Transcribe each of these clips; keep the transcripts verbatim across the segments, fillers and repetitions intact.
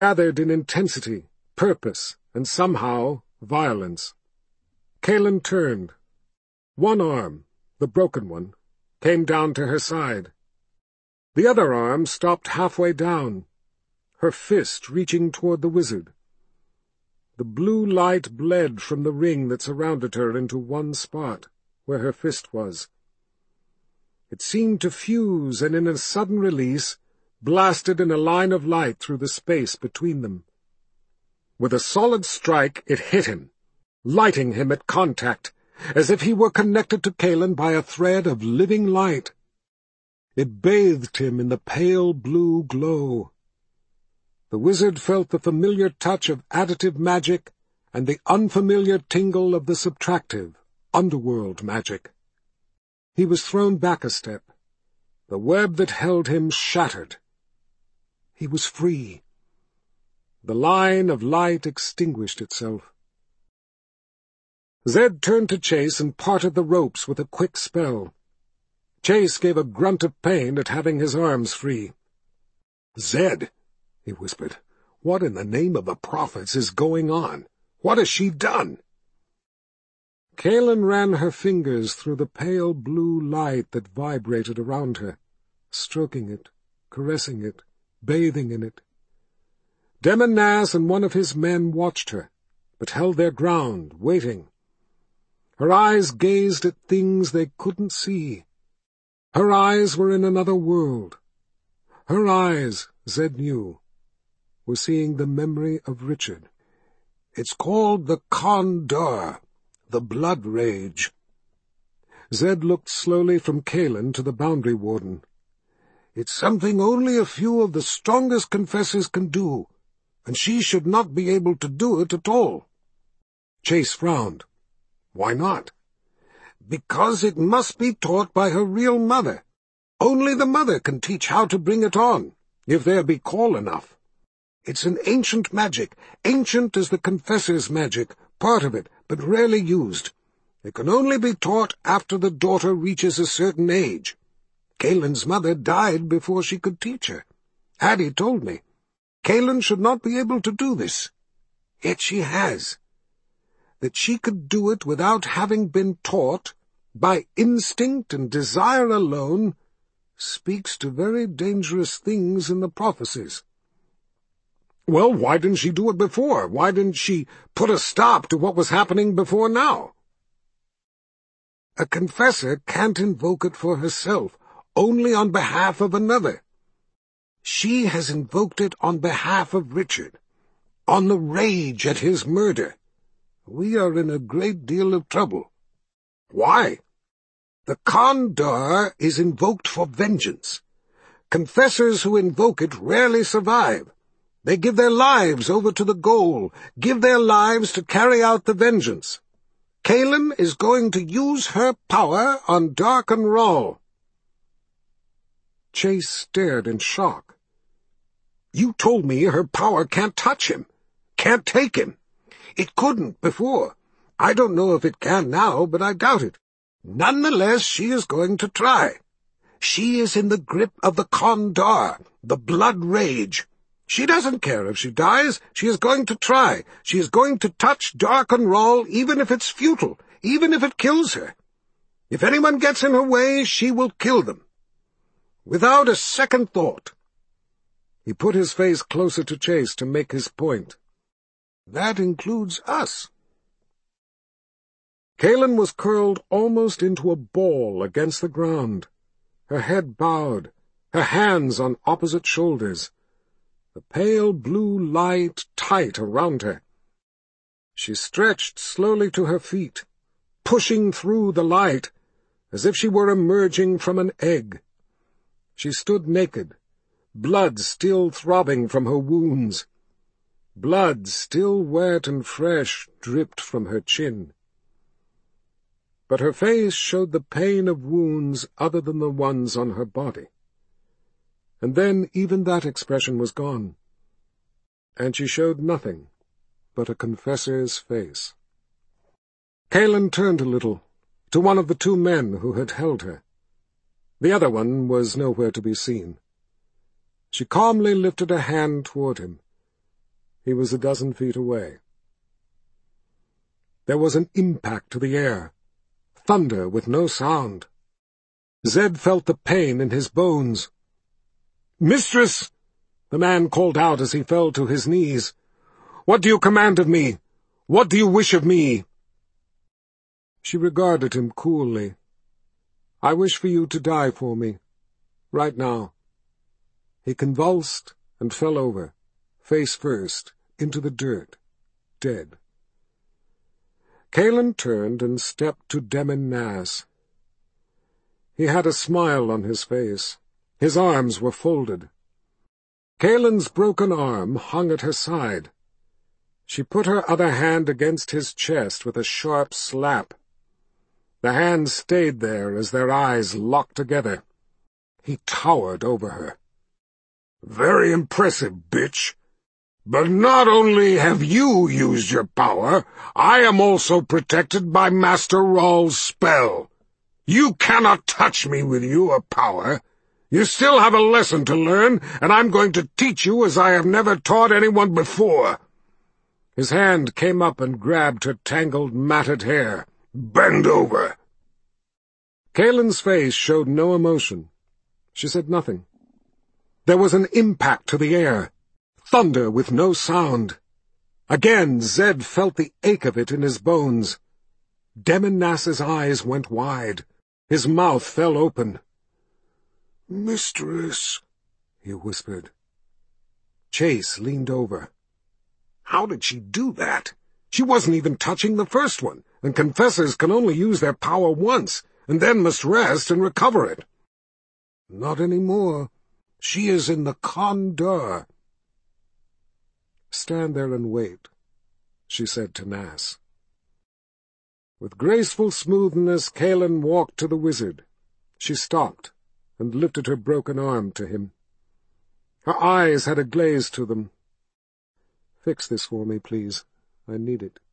gathered in intensity, purpose, and somehow violence. Kaelin turned. One arm, the broken one, came down to her side. The other arm stopped halfway down, her fist reaching toward the wizard. The blue light bled from the ring that surrounded her into one spot, where her fist was. It seemed to fuse and in a sudden release blasted in a line of light through the space between them. With a solid strike it hit him, lighting him at contact, as if he were connected to Kaelin by a thread of living light. It bathed him in the pale blue glow. The wizard felt the familiar touch of additive magic and the unfamiliar tingle of the subtractive, underworld magic. He was thrown back a step. The web that held him shattered. He was free. The line of light extinguished itself. Zed turned to Chase and parted the ropes with a quick spell. Chase gave a grunt of pain at having his arms free. "Zed," he whispered, "what in the name of the prophets is going on? What has she done?" Kaelin ran her fingers through the pale blue light that vibrated around her, stroking it, caressing it, bathing in it. Demon Naz and one of his men watched her, but held their ground, waiting. Her eyes gazed at things they couldn't see. Her eyes were in another world. Her eyes, Zed knew, were seeing the memory of Richard. "It's called the Khan-Dar, the Blood Rage." Zed looked slowly from Kaelin to the Boundary Warden. "It's something only a few of the strongest confessors can do, and she should not be able to do it at all." Chase frowned. "Why not?" "Because it must be taught by her real mother. Only the mother can teach how to bring it on, if there be call enough. It's an ancient magic, ancient as the confessor's magic, part of it, but rarely used. It can only be taught after the daughter reaches a certain age. Kaelin's mother died before she could teach her. Addie told me. Kaelin should not be able to do this. Yet she has. That she could do it without having been taught, by instinct and desire alone, speaks to very dangerous things in the prophecies." "Well, why didn't she do it before? Why didn't she put a stop to what was happening before now?" "A confessor can't invoke it for herself, only on behalf of another. She has invoked it on behalf of Richard, on the rage at his murder. We are in a great deal of trouble." "Why?" "The Khan-Dar is invoked for vengeance. Confessors who invoke it rarely survive. They give their lives over to the goal, give their lives to carry out the vengeance. Kaelin is going to use her power on Darken Rahl." Chase stared in shock. "You told me her power can't touch him, can't take him. It couldn't before. I don't know if it can now, but I doubt it. Nonetheless, she is going to try. She is in the grip of the Khan-Dar, the Blood Rage. She doesn't care if she dies. She is going to try. She is going to touch Darken Rahl, even if it's futile, even if it kills her. If anyone gets in her way, she will kill them. Without a second thought." He put his face closer to Chase to make his point. "That includes us." Kaelin was curled almost into a ball against the ground, her head bowed, her hands on opposite shoulders, the pale blue light tight around her. She stretched slowly to her feet, pushing through the light, as if she were emerging from an egg. She stood naked, blood still throbbing from her wounds. Blood, still wet and fresh, dripped from her chin. But her face showed the pain of wounds other than the ones on her body. And then even that expression was gone, and she showed nothing but a confessor's face. Kaelin turned a little, to one of the two men who had held her. The other one was nowhere to be seen. She calmly lifted a hand toward him. He was a dozen feet away. There was an impact to the air. Thunder with no sound. Zed felt the pain in his bones. "Mistress!" the man called out as he fell to his knees. "What do you command of me? What do you wish of me?" She regarded him coolly. "I wish for you to die for me. Right now." He convulsed and fell over, face first, into the dirt, dead. Calen turned and stepped to Demin Nass. He had a smile on his face. His arms were folded. Calen's broken arm hung at her side. She put her other hand against his chest with a sharp slap. The hand stayed there as their eyes locked together. He towered over her. "Very impressive, bitch. But not only have you used your power, I am also protected by Master Rawl's spell. You cannot touch me with your power. You still have a lesson to learn, and I'm going to teach you as I have never taught anyone before." His hand came up and grabbed her tangled, matted hair. "Bend over." Calen's face showed no emotion. She said nothing. There was an impact to the air. Thunder with no sound. Again Zed felt the ache of it in his bones. Demin Nass's eyes went wide. His mouth fell open. "Mistress," he whispered. Chase leaned over. How did she do that? She wasn't even touching the first one, and confessors can only use their power once, and then must rest and recover it. "Not any more. She is in the Condor." "Stand there and wait," she said to Nass. With graceful smoothness, Calen walked to the wizard. She stopped and lifted her broken arm to him. Her eyes had a glaze to them. "Fix this for me, please. I need it."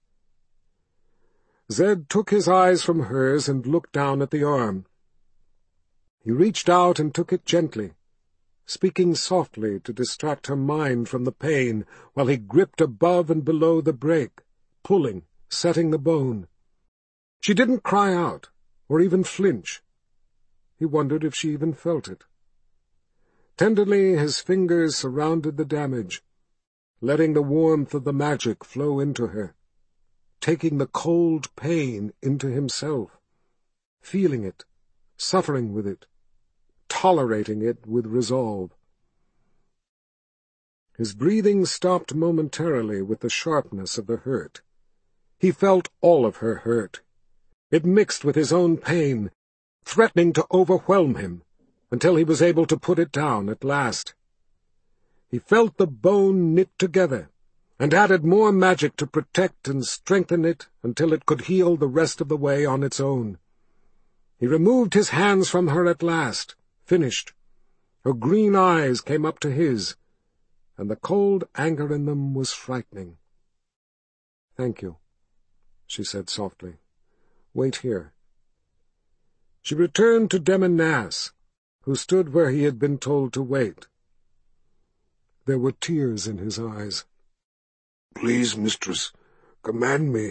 Zed took his eyes from hers and looked down at the arm. He reached out and took it gently, speaking softly to distract her mind from the pain, while he gripped above and below the break, pulling, setting the bone. She didn't cry out, or even flinch. He wondered if she even felt it. Tenderly his fingers surrounded the damage, letting the warmth of the magic flow into her, taking the cold pain into himself, feeling it, suffering with it, tolerating it with resolve. His breathing stopped momentarily with the sharpness of the hurt. He felt all of her hurt. It mixed with his own pain, threatening to overwhelm him, until he was able to put it down at last. He felt the bone knit together, and added more magic to protect and strengthen it until it could heal the rest of the way on its own. He removed his hands from her at last, finished. Her green eyes came up to his, and the cold anger in them was frightening. "Thank you," she said softly. "Wait here." She returned to Demin Nass, who stood where he had been told to wait. There were tears in his eyes. "Please, mistress, command me."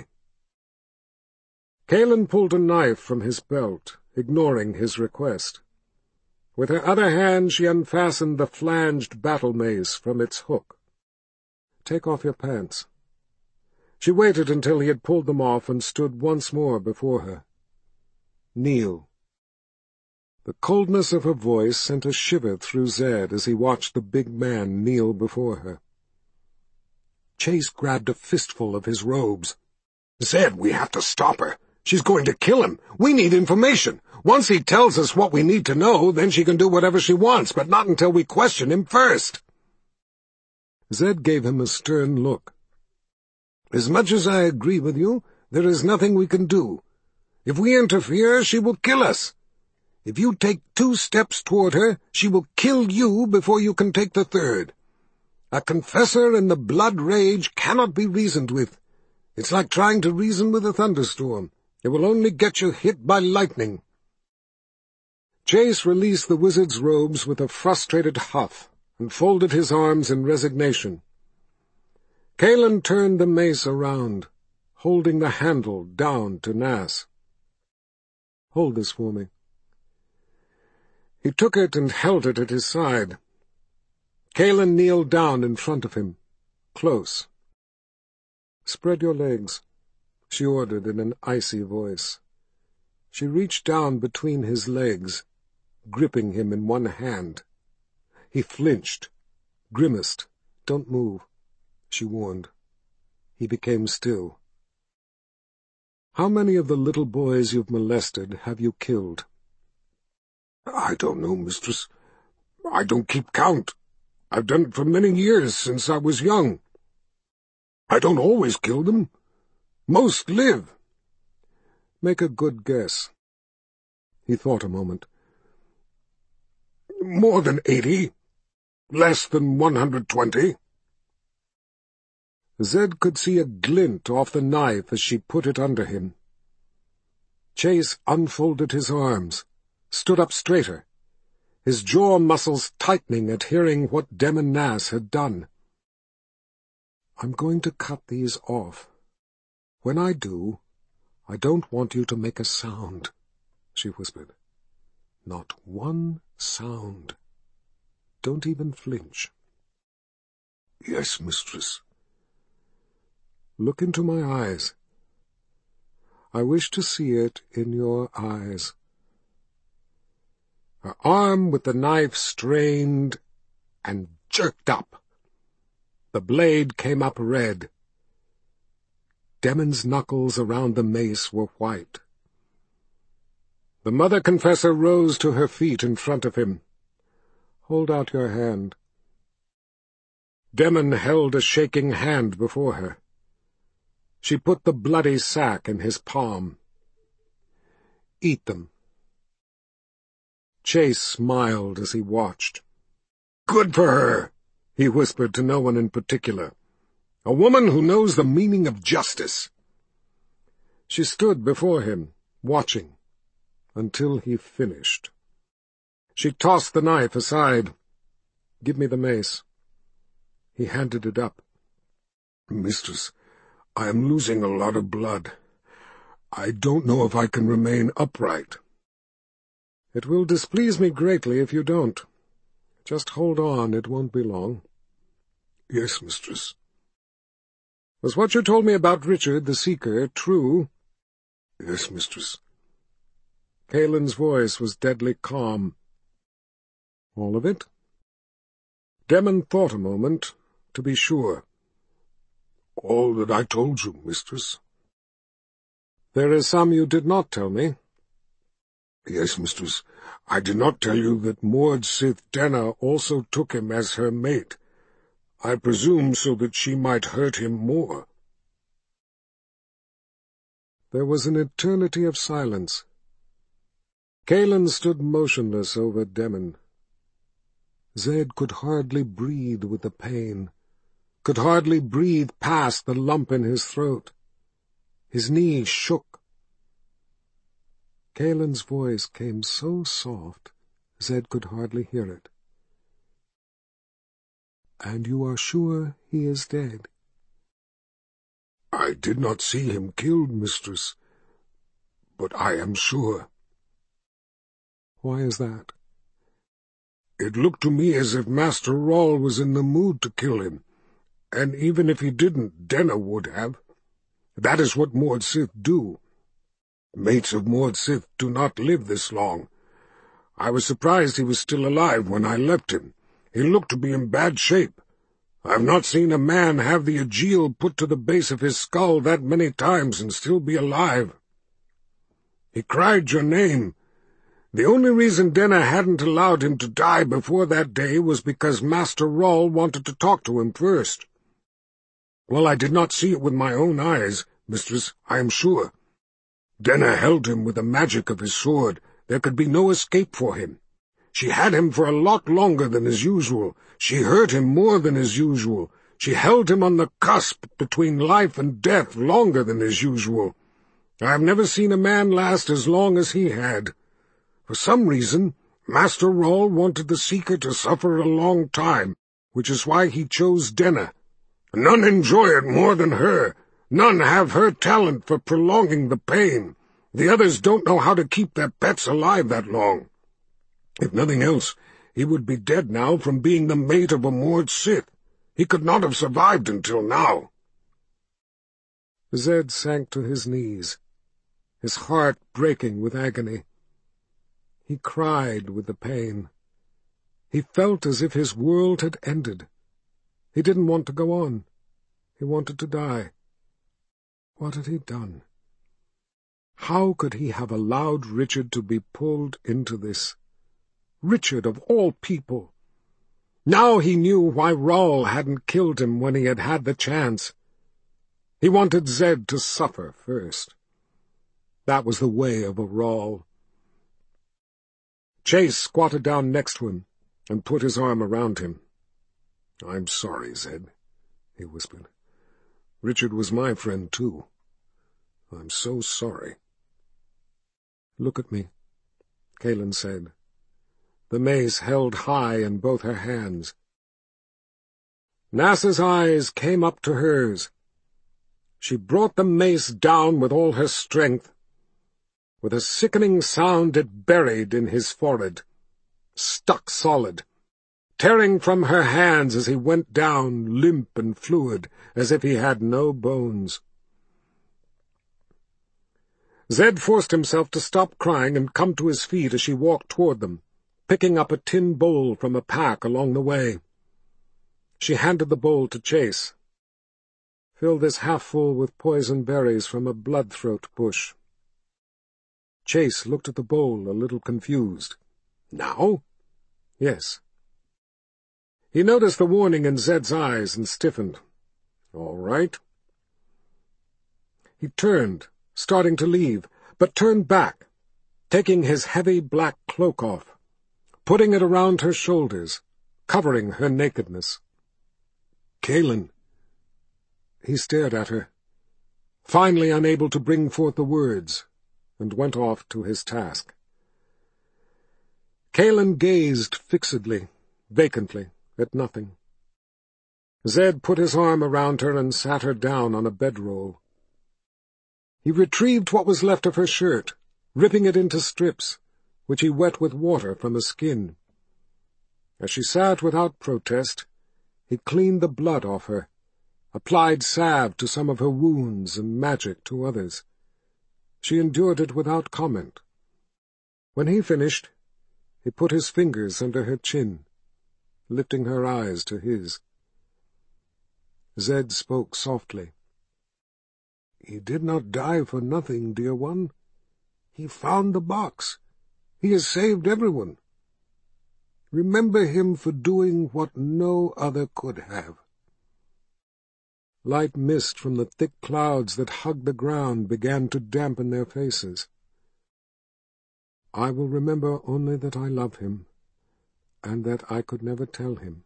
Calen pulled a knife from his belt, ignoring his request. With her other hand she unfastened the flanged battle mace from its hook. "Take off your pants." She waited until he had pulled them off and stood once more before her. "Kneel." The coldness of her voice sent a shiver through Zed as he watched the big man kneel before her. Chase grabbed a fistful of his robes. "Zed, we have to stop her. She's going to kill him. We need information. Once he tells us what we need to know, then she can do whatever she wants, but not until we question him first." Zed gave him a stern look. "As much as I agree with you, there is nothing we can do. If we interfere, she will kill us. If you take two steps toward her, she will kill you before you can take the third. A confessor in the blood rage cannot be reasoned with. It's like trying to reason with a thunderstorm. It will only get you hit by lightning." Chase released the wizard's robes with a frustrated huff and folded his arms in resignation. Kaelan turned the mace around, holding the handle down to Nas. "Hold this for me." He took it and held it at his side. Kaelan kneeled down in front of him, close. "Spread your legs," she ordered in an icy voice. She reached down between his legs, gripping him in one hand. He flinched, grimaced. "Don't move," she warned. He became still. "How many of the little boys you've molested have you killed?" "I don't know, mistress. I don't keep count. I've done it for many years, since I was young. I don't always kill them. Most live." "Make a good guess." He thought a moment. "More than eighty. Less than one hundred twenty. Zed could see a glint off the knife as she put it under him. Chase unfolded his arms, stood up straighter, his jaw muscles tightening at hearing what Demon Nas had done. "I'm going to cut these off. When I do, I don't want you to make a sound," she whispered. "Not one sound. Don't even flinch." "Yes, mistress." "Look into my eyes. I wish to see it in your eyes." Her arm with the knife strained and jerked up. The blade came up red. Demon's knuckles around the mace were white. The Mother Confessor rose to her feet in front of him. "Hold out your hand." Demon held a shaking hand before her. She put the bloody sack in his palm. "Eat them." Chase smiled as he watched. "Good for her," he whispered to no one in particular. "A woman who knows the meaning of justice." She stood before him, watching, until he finished. She tossed the knife aside. "Give me the mace." He handed it up. "Mistress, I am losing a lot of blood. I don't know if I can remain upright." "It will displease me greatly if you don't. Just hold on, it won't be long." "Yes, mistress." "Was what you told me about Richard the Seeker true?" "Yes, mistress." Kaelan's voice was deadly calm. "All of it?" Demon thought a moment, to be sure. "All that I told you, mistress." "There is some you did not tell me." "Yes, mistress. I did not tell you that Mord Sith Denna also took him as her mate. I presume so that she might hurt him more." There was an eternity of silence. Kaelan stood motionless over Demon. Zed could hardly breathe with the pain, could hardly breathe past the lump in his throat. His knees shook. Kaelan's voice came so soft, Zed could hardly hear it. "And you are sure he is dead?" "I did not see him killed, mistress, but I am sure." "Why is that?" "It looked to me as if Master Rahl was in the mood to kill him, and even if he didn't, Denna would have. That is what Mord Sith do. Mates of Mord Sith do not live this long. I was surprised he was still alive when I left him. He looked to be in bad shape. I have not seen a man have the Aegil put to the base of his skull that many times and still be alive. He cried your name. The only reason Denna hadn't allowed him to die before that day was because Master Rahl wanted to talk to him first. Well, I did not see it with my own eyes, mistress, I am sure. Denna held him with the magic of his sword. There could be no escape for him. She had him for a lot longer than is usual. She hurt him more than is usual. She held him on the cusp between life and death longer than is usual. I have never seen a man last as long as he had. For some reason, Master Rahl wanted the Seeker to suffer a long time, which is why he chose Denna. None enjoy it more than her. None have her talent for prolonging the pain. The others don't know how to keep their pets alive that long. If nothing else, he would be dead now from being the mate of a moored Sith. He could not have survived until now." Zed sank to his knees, his heart breaking with agony. He cried with the pain. He felt as if his world had ended. He didn't want to go on. He wanted to die. What had he done? How could he have allowed Richard to be pulled into this? Richard, of all people! Now he knew why Rawl hadn't killed him when he had had the chance. He wanted Zed to suffer first. That was the way of a Rawl. Chase squatted down next to him and put his arm around him. "I'm sorry, Zed," he whispered. "Richard was my friend, too. I'm so sorry." "Look at me," Kaelin said, the mace held high in both her hands. Nasa's eyes came up to hers. She brought the mace down with all her strength. With a sickening sound it buried in his forehead, stuck solid, tearing from her hands as he went down, limp and fluid, as if he had no bones. Zed forced himself to stop crying and come to his feet as she walked toward them, picking up a tin bowl from a pack along the way. She handed the bowl to Chase. "Fill this half full with poison berries from a bloodthroat bush." Chase looked at the bowl, a little confused. "Now?" "Yes." He noticed the warning in Zed's eyes and stiffened. "All right." He turned, starting to leave, but turned back, taking his heavy black cloak off, putting it around her shoulders, covering her nakedness. "Kaelin." He stared at her, finally unable to bring forth the words, and went off to his task. Kaelin gazed fixedly, vacantly, at nothing. Zed put his arm around her and sat her down on a bedroll. He retrieved what was left of her shirt, ripping it into strips, which he wet with water from a skin. As she sat without protest, he cleaned the blood off her, applied salve to some of her wounds and magic to others. She endured it without comment. When he finished, he put his fingers under her chin, lifting her eyes to his. Zed spoke softly. "He did not die for nothing, dear one. He found the box. He has saved everyone. Remember him for doing what no other could have." Light mist from the thick clouds that hugged the ground began to dampen their faces. "I will remember only that I love him, and that I could never tell him."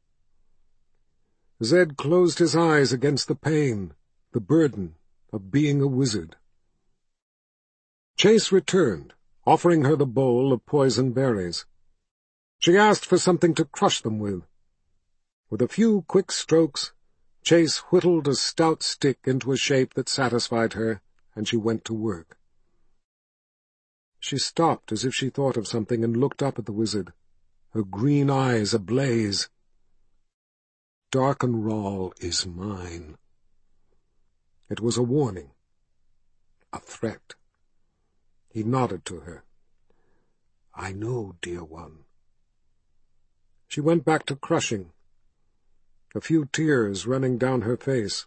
Zed closed his eyes against the pain, the burden of being a wizard. Chase returned, offering her the bowl of poison berries. She asked for something to crush them with. With a few quick strokes, Chase whittled a stout stick into a shape that satisfied her, and she went to work. She stopped as if she thought of something and looked up at the wizard, her green eyes ablaze. "Darken Rawl is mine." It was a warning, a threat. He nodded to her. "I know, dear one." She went back to crushing, a few tears running down her face.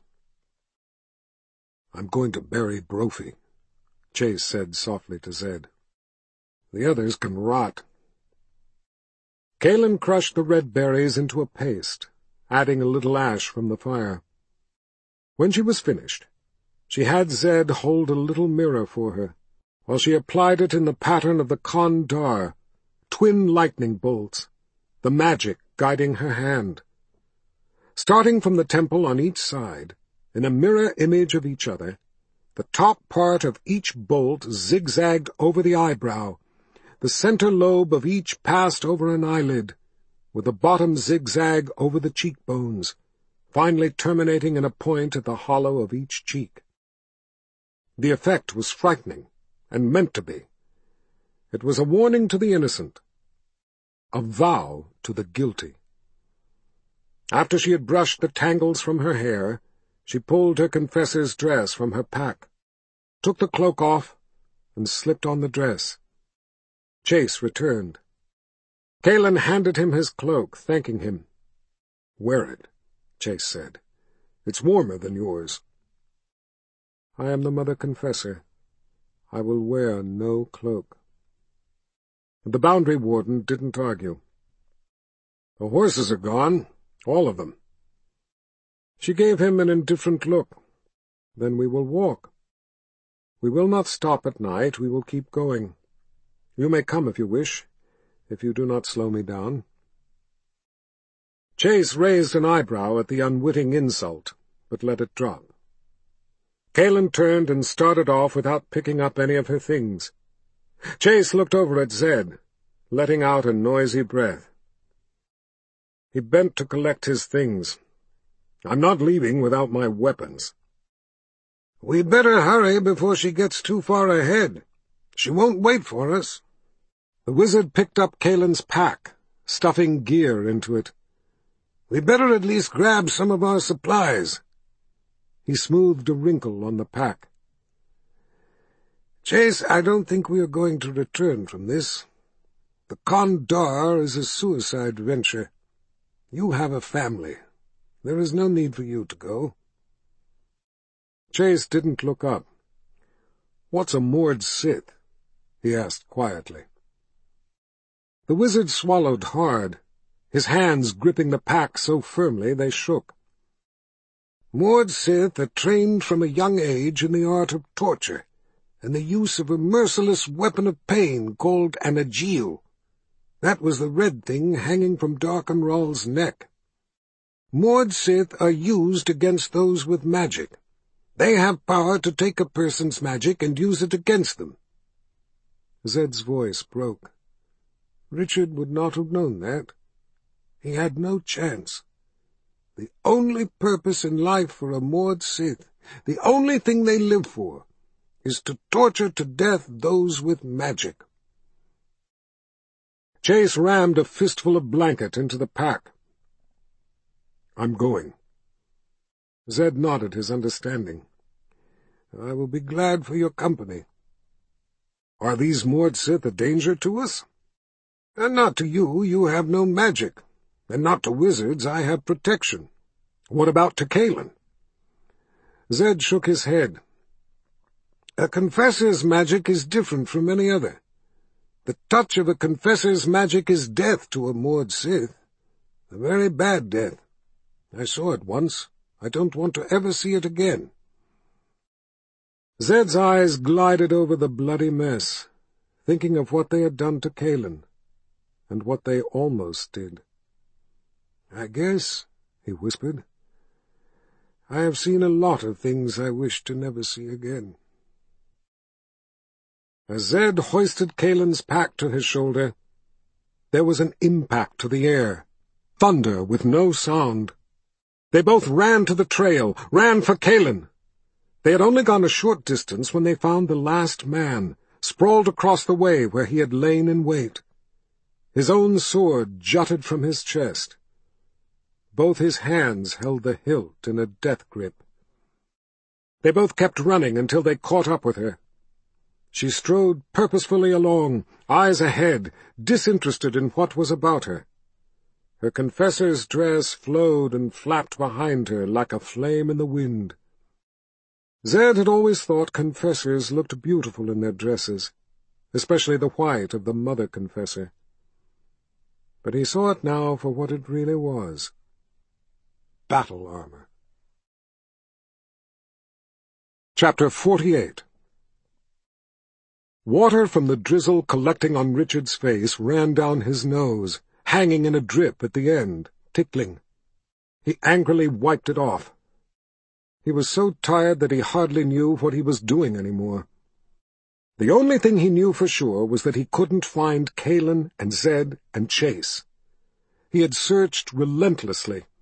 "I'm going to bury Brophy," Chase said softly to Zed. "The others can rot." Kaelin crushed the red berries into a paste, adding a little ash from the fire. When she was finished, she had Zed hold a little mirror for her, while she applied it in the pattern of the Kandar, twin lightning bolts, the magic guiding her hand. Starting from the temple on each side, in a mirror image of each other, the top part of each bolt zigzagged over the eyebrow, the center lobe of each passed over an eyelid, with the bottom zigzag over the cheekbones, finally terminating in a point at the hollow of each cheek. The effect was frightening, and meant to be. It was a warning to the innocent, a vow to the guilty. After she had brushed the tangles from her hair, she pulled her confessor's dress from her pack, took the cloak off, and slipped on the dress. Chase returned. Calen handed him his cloak, thanking him. "Wear it," Chase said. "It's warmer than yours." "I am the Mother Confessor. I will wear no cloak." The boundary warden didn't argue. "The horses are gone, all of them." She gave him an indifferent look. "Then we will walk. We will not stop at night, we will keep going. You may come if you wish, if you do not slow me down." Chase raised an eyebrow at the unwitting insult, but let it drop. Calen turned and started off without picking up any of her things. Chase looked over at Zed, letting out a noisy breath. He bent to collect his things. "I'm not leaving without my weapons." "We'd better hurry before she gets too far ahead. She won't wait for us." The wizard picked up Calen's pack, stuffing gear into it. "We'd better at least grab some of our supplies." He smoothed a wrinkle on the pack. "Chase, I don't think we are going to return from this. The Condor is a suicide venture. You have a family. There is no need for you to go." Chase didn't look up. "What's a Mord Sith?" he asked quietly. The wizard swallowed hard, his hands gripping the pack so firmly they shook. "Mord Sith are trained from a young age in the art of torture, and the use of a merciless weapon of pain called an Agil. That was the red thing hanging from Darkenral's neck. Mord Sith are used against those with magic. They have power to take a person's magic and use it against them." Zed's voice broke. Richard would not have known that. He had no chance. The only purpose in life for a Mord Sith, the only thing they live for, is to torture to death those with magic. Chase rammed a fistful of blanket into the pack. "I'm going." Zed nodded his understanding. "I will be glad for your company." "Are these Mord Sith a danger to us?" "And not to you, you have no magic. And not to wizards, I have protection." "What about to Calen?" Zed shook his head. "A confessor's magic is different from any other. The touch of a confessor's magic is death to a Mord Sith. A very bad death. I saw it once. I don't want to ever see it again." Zed's eyes glided over the bloody mess, thinking of what they had done to Calen, and what they almost did. "I guess," he whispered, "I have seen a lot of things I wish to never see again." As Zed hoisted Calen's pack to his shoulder, there was an impact to the air, thunder with no sound. They both ran to the trail, ran for Calen. They had only gone a short distance when they found the last man, sprawled across the way where he had lain in wait. His own sword jutted from his chest. Both his hands held the hilt in a death grip. They both kept running until they caught up with her. She strode purposefully along, eyes ahead, disinterested in what was about her. Her confessor's dress flowed and flapped behind her like a flame in the wind. Zed had always thought confessors looked beautiful in their dresses, especially the white of the Mother Confessor. But he saw it now for what it really was. Battle armor. Chapter forty-eight. Water from the drizzle collecting on Richard's face ran down his nose, hanging in a drip at the end, tickling. He angrily wiped it off. He was so tired that he hardly knew what he was doing anymore. The only thing he knew for sure was that he couldn't find Calen and Zed and Chase. He had searched relentlessly.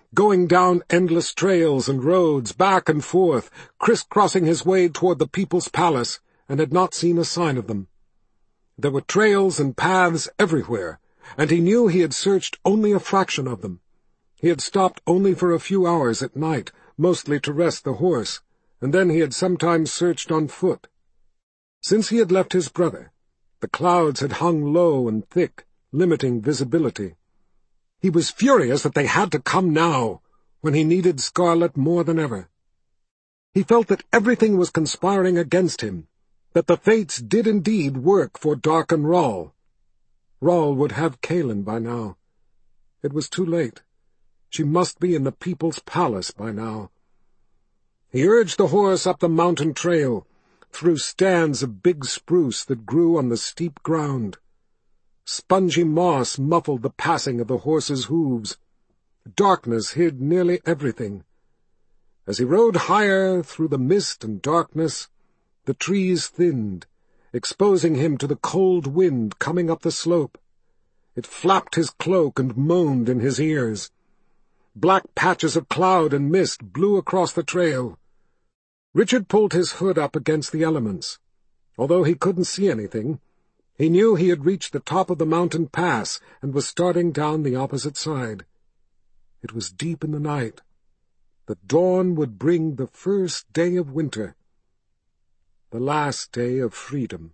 going down endless trails and roads, back and forth, crisscrossing his way toward the people's palace, and had not seen a sign of them. There were trails and paths everywhere, and he knew he had searched only a fraction of them. He had stopped only for a few hours at night, mostly to rest the horse, and then he had sometimes searched on foot. Since he had left his brother, the clouds had hung low and thick, limiting visibility. He was furious that they had to come now, when he needed Scarlet more than ever. He felt that everything was conspiring against him, that the fates did indeed work for Darken Rahl. Rahl would have Kalin by now. It was too late. She must be in the people's palace by now. He urged the horse up the mountain trail, through stands of big spruce that grew on the steep ground. Spongy moss muffled the passing of the horse's hooves. Darkness hid nearly everything. As he rode higher through the mist and darkness, the trees thinned, exposing him to the cold wind coming up the slope. It flapped his cloak and moaned in his ears. Black patches of cloud and mist blew across the trail. Richard pulled his hood up against the elements. Although he couldn't see anything, he knew he had reached the top of the mountain pass and was starting down the opposite side. It was deep in the night. The dawn would bring the first day of winter, the last day of freedom.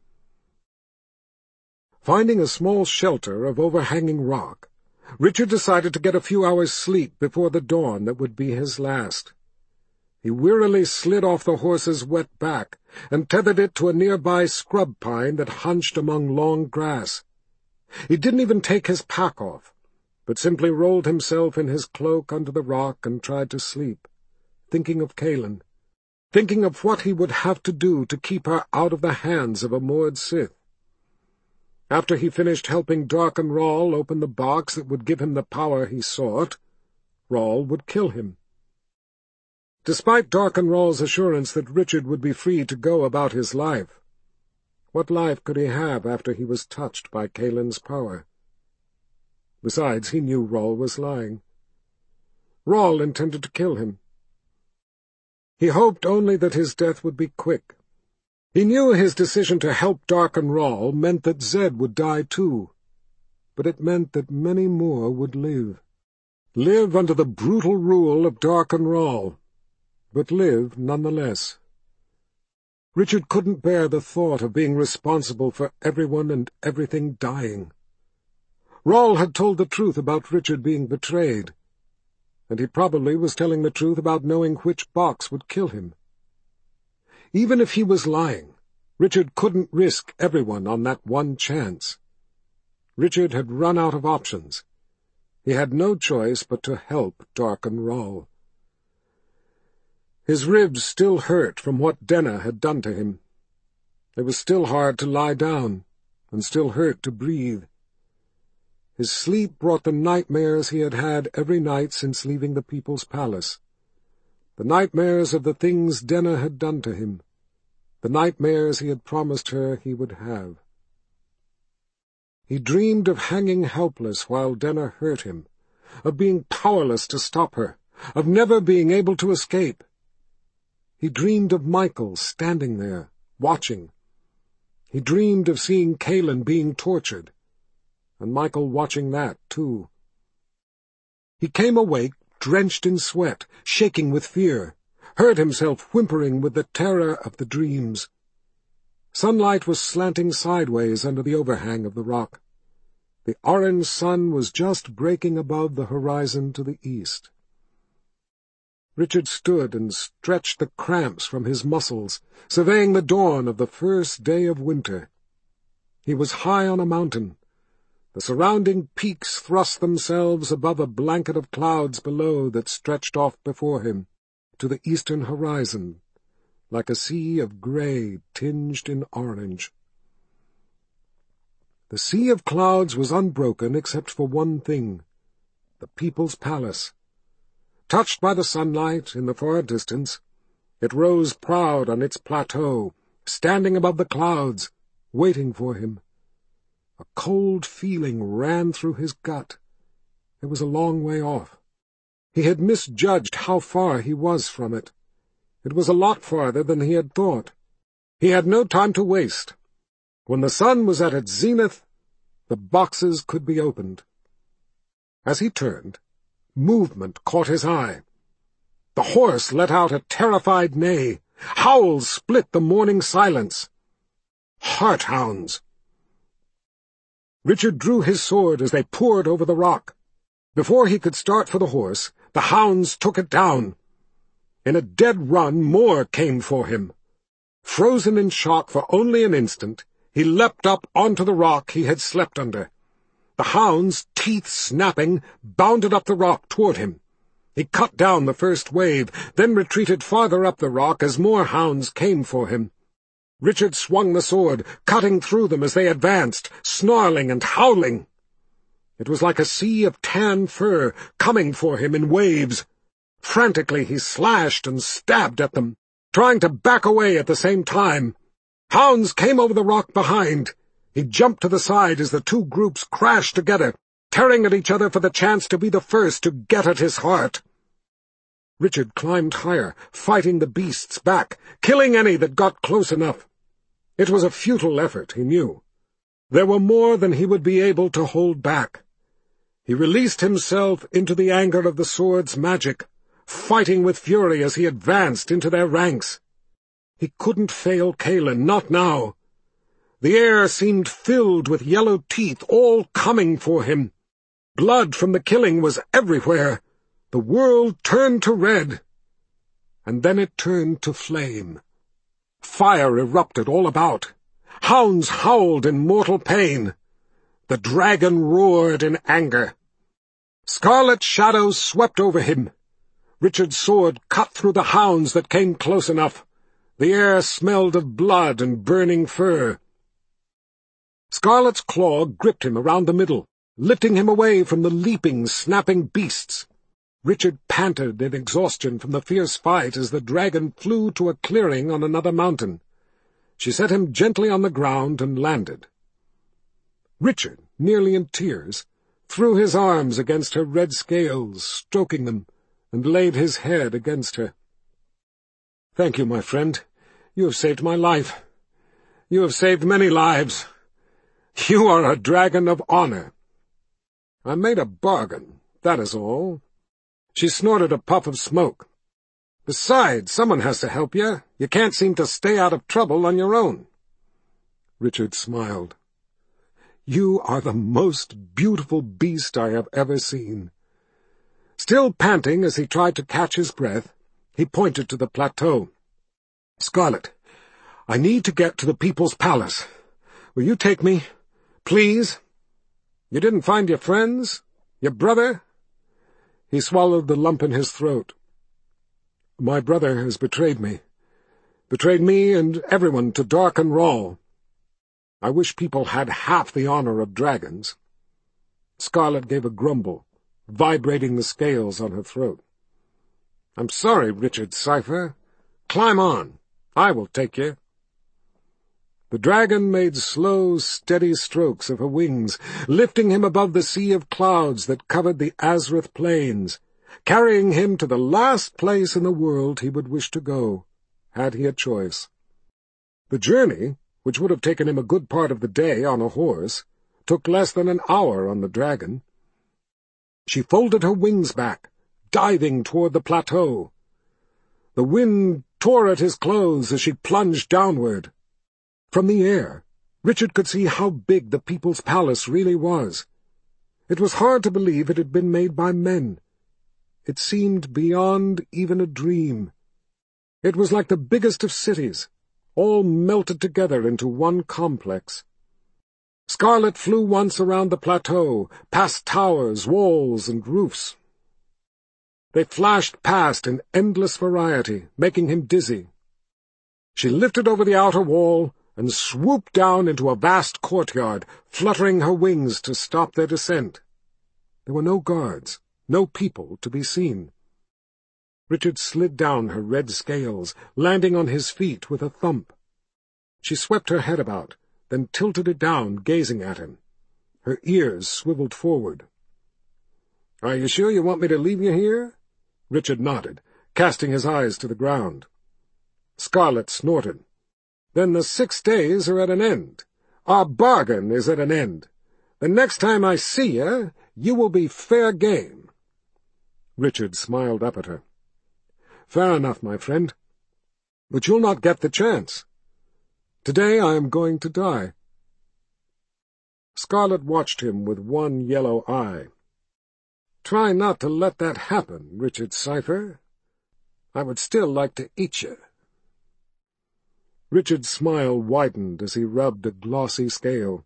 Finding a small shelter of overhanging rock, Richard decided to get a few hours' sleep before the dawn that would be his last. He wearily slid off the horse's wet back and tethered it to a nearby scrub pine that hunched among long grass. He didn't even take his pack off, but simply rolled himself in his cloak under the rock and tried to sleep, thinking of Kalin, thinking of what he would have to do to keep her out of the hands of a Mord Sith. After he finished helping Darken Rahl open the box that would give him the power he sought, Rahl would kill him. Despite Darken Rahl's assurance that Richard would be free to go about his life, what life could he have after he was touched by Kalin's power? Besides, he knew Rahl was lying. Rahl intended to kill him. He hoped only that his death would be quick. He knew his decision to help Darken Rahl meant that Zed would die too, but it meant that many more would live. Live under the brutal rule of Darken Rahl, but live nonetheless. Richard couldn't bear the thought of being responsible for everyone and everything dying. Rahl had told the truth about Richard being betrayed, and he probably was telling the truth about knowing which box would kill him. Even if he was lying, Richard couldn't risk everyone on that one chance. Richard had run out of options. He had no choice but to help Darken Rahl. His ribs still hurt from what Denna had done to him. It was still hard to lie down, and still hurt to breathe. His sleep brought the nightmares he had had every night since leaving the People's Palace. The nightmares of the things Denna had done to him. The nightmares he had promised her he would have. He dreamed of hanging helpless while Denna hurt him, of being powerless to stop her, of never being able to escape. He dreamed of Michael standing there, watching. He dreamed of seeing Kalin being tortured, and Michael watching that, too. He came awake, drenched in sweat, shaking with fear, heard himself whimpering with the terror of the dreams. Sunlight was slanting sideways under the overhang of the rock. The orange sun was just breaking above the horizon to the east. Richard stood and stretched the cramps from his muscles, surveying the dawn of the first day of winter. He was high on a mountain. The surrounding peaks thrust themselves above a blanket of clouds below that stretched off before him, to the eastern horizon, like a sea of gray tinged in orange. The sea of clouds was unbroken except for one thing, the People's Palace. Touched by the sunlight in the far distance, it rose proud on its plateau, standing above the clouds, waiting for him. A cold feeling ran through his gut. It was a long way off. He had misjudged how far he was from it. It was a lot farther than he had thought. He had no time to waste. When the sun was at its zenith, the boxes could be opened. As he turned, movement caught his eye. The horse let out a terrified neigh. Howls split the morning silence. Heart-hounds! Richard drew his sword as they poured over the rock. Before he could start for the horse, the hounds took it down. In a dead run, more came for him. Frozen in shock for only an instant, he leapt up onto the rock he had slept under. The hounds, teeth snapping, bounded up the rock toward him. He cut down the first wave, then retreated farther up the rock as more hounds came for him. Richard swung the sword, cutting through them as they advanced, snarling and howling. It was like a sea of tan fur coming for him in waves. Frantically he slashed and stabbed at them, trying to back away at the same time. Hounds came over the rock behind. He jumped to the side as the two groups crashed together, tearing at each other for the chance to be the first to get at his heart. Richard climbed higher, fighting the beasts back, killing any that got close enough. It was a futile effort, he knew. There were more than he would be able to hold back. He released himself into the anger of the sword's magic, fighting with fury as he advanced into their ranks. He couldn't fail Kaelin, not now. The air seemed filled with yellow teeth, all coming for him. Blood from the killing was everywhere. The world turned to red. And then it turned to flame. Fire erupted all about. Hounds howled in mortal pain. The dragon roared in anger. Scarlet shadows swept over him. Richard's sword cut through the hounds that came close enough. The air smelled of blood and burning fur. Scarlet's claw gripped him around the middle, lifting him away from the leaping, snapping beasts. Richard panted in exhaustion from the fierce fight as the dragon flew to a clearing on another mountain. She set him gently on the ground and landed. Richard, nearly in tears, threw his arms against her red scales, stroking them, and laid his head against her. "Thank you, my friend. You have saved my life. You have saved many lives. You are a dragon of honor." "I made a bargain, that is all." She snorted a puff of smoke. "Besides, someone has to help you. You can't seem to stay out of trouble on your own." Richard smiled. "You are the most beautiful beast I have ever seen." Still panting as he tried to catch his breath, he pointed to the plateau. "Scarlet, I need to get to the People's Palace. Will you take me? Please? You didn't find your friends? Your brother?" He swallowed the lump in his throat. "My brother has betrayed me. Betrayed me and everyone to Darken Rahl. I wish people had half the honor of dragons." Scarlet gave a grumble, vibrating the scales on her throat. "I'm sorry, Richard Cypher. Climb on. I will take you." The dragon made slow, steady strokes of her wings, lifting him above the sea of clouds that covered the Azrith plains, carrying him to the last place in the world he would wish to go, had he a choice. The journey, which would have taken him a good part of the day on a horse, took less than an hour on the dragon. She folded her wings back, diving toward the plateau. The wind tore at his clothes as she plunged downward. From the air, Richard could see how big the People's Palace really was. It was hard to believe it had been made by men. It seemed beyond even a dream. It was like the biggest of cities, all melted together into one complex. Scarlet flew once around the plateau, past towers, walls, and roofs. They flashed past in endless variety, making him dizzy. She lifted over the outer wall and swooped down into a vast courtyard, fluttering her wings to stop their descent. There were no guards, no people to be seen. Richard slid down her red scales, landing on his feet with a thump. She swept her head about, then tilted it down, gazing at him. Her ears swiveled forward. "Are you sure you want me to leave you here? Richard nodded, casting his eyes to the ground. Scarlet snorted. "Then the six days are at an end. Our bargain is at an end. The next time I see you, you will be fair game." Richard smiled up at her. "Fair enough, my friend. But you'll not get the chance. Today I am going to die." Scarlet watched him with one yellow eye. "Try not to let that happen, Richard Cypher. I would still like to eat you." Richard's smile widened as he rubbed a glossy scale.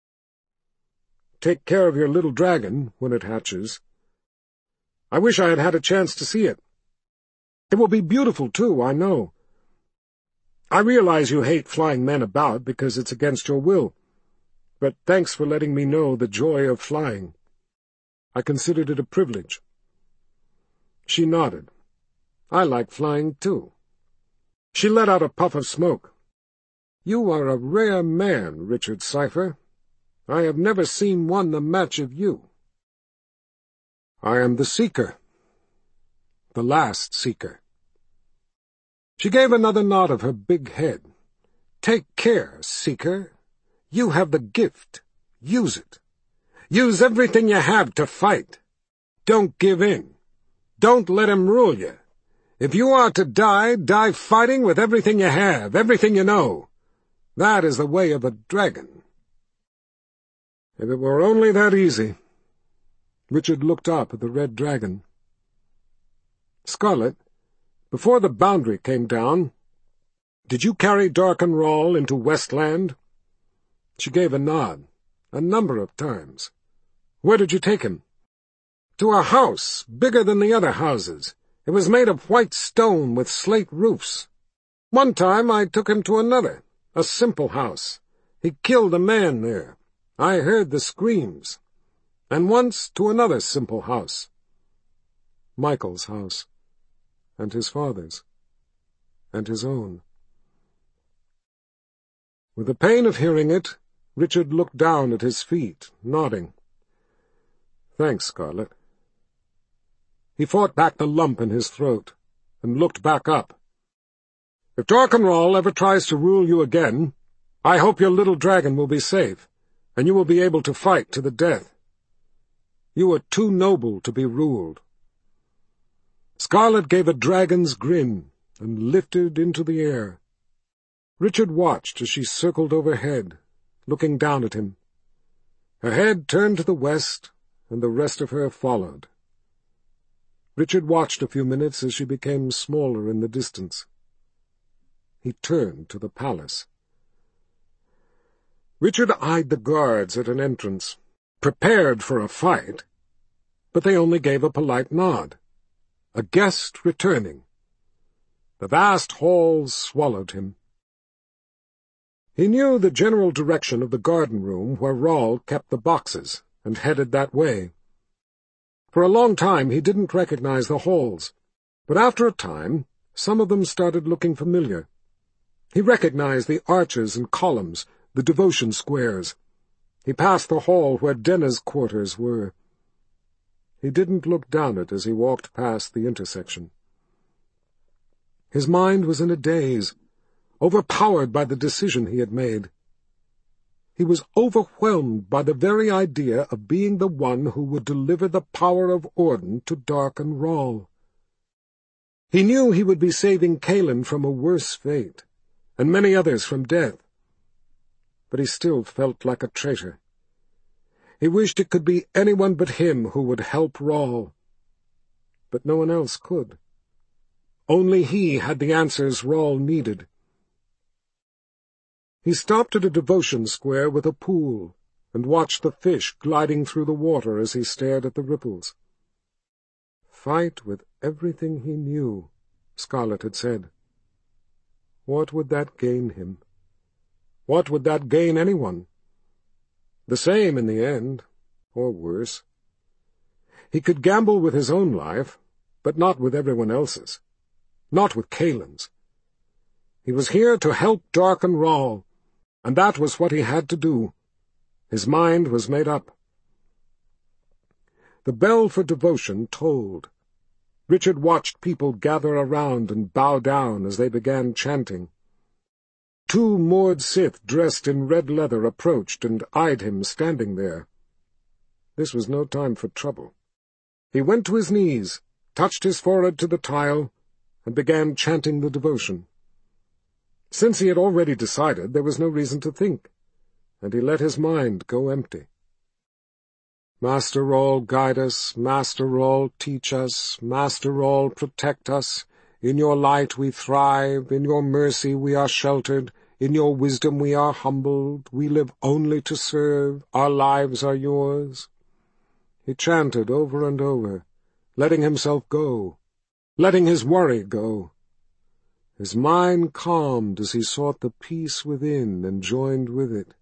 "Take care of your little dragon when it hatches. I wish I had had a chance to see it. It will be beautiful, too, I know. I realize you hate flying men about because it's against your will, but thanks for letting me know the joy of flying. I considered it a privilege." She nodded. "I like flying, too." She let out a puff of smoke. "You are a rare man, Richard Cypher. I have never seen one the match of you." "I am the Seeker. The last Seeker." She gave another nod of her big head. "Take care, Seeker. You have the gift. Use it. Use everything you have to fight. Don't give in. Don't let him rule you. If you are to die, die fighting with everything you have, everything you know. That is the way of a dragon." If it were only that easy. Richard looked up at the red dragon. "Scarlet, before the boundary came down, did you carry Darkenrall into Westland?" She gave a nod, a number of times. "Where did you take him?" "To a house, bigger than the other houses. It was made of white stone with slate roofs. One time I took him to another, a simple house. He killed a man there. I heard the screams. And once to another simple house. Michael's house, and his father's, and his own." With the pain of hearing it, Richard looked down at his feet, nodding. "Thanks, Scarlet." He fought back the lump in his throat, and looked back up. "If Darkenrall ever tries to rule you again, I hope your little dragon will be safe, and you will be able to fight to the death. You are too noble to be ruled." Scarlet gave a dragon's grin and lifted into the air. Richard watched as she circled overhead, looking down at him. Her head turned to the west, and the rest of her followed. Richard watched a few minutes as she became smaller in the distance. He turned to the palace. Richard eyed the guards at an entrance, prepared for a fight, but they only gave a polite nod. A guest returning. The vast halls swallowed him. He knew the general direction of the garden room where Rahl kept the boxes, and headed that way. For a long time he didn't recognize the halls, but after a time some of them started looking familiar. He recognized the arches and columns, the devotion squares. He passed the hall where Denna's quarters were. He didn't look down it as he walked past the intersection. His mind was in a daze, overpowered by the decision he had made. He was overwhelmed by the very idea of being the one who would deliver the power of Orden to Darkenrall. He knew he would be saving Kaelin from a worse fate, and many others from death. But he still felt like a traitor. He wished it could be anyone but him who would help Rahl. But no one else could. Only he had the answers Rahl needed. He stopped at a devotion square with a pool, and watched the fish gliding through the water as he stared at the ripples. Fight with everything he knew, Scarlet had said. What would that gain him? What would that gain anyone? The same in the end, or worse. He could gamble with his own life, but not with everyone else's. Not with Kaelin's. He was here to help Darkenrall, and that was what he had to do. His mind was made up. The bell for devotion tolled. Richard watched people gather around and bow down as they began chanting. Two moored Sith dressed in red leather approached and eyed him standing there. This was no time for trouble. He went to his knees, touched his forehead to the tile, and began chanting the devotion. Since he had already decided, there was no reason to think, and he let his mind go empty. Master Rahl, guide us, Master Rahl, teach us, Master Rahl, protect us. In your light we thrive, in your mercy we are sheltered, in your wisdom we are humbled, we live only to serve, our lives are yours. He chanted over and over, letting himself go, letting his worry go. His mind calmed as he sought the peace within and joined with it.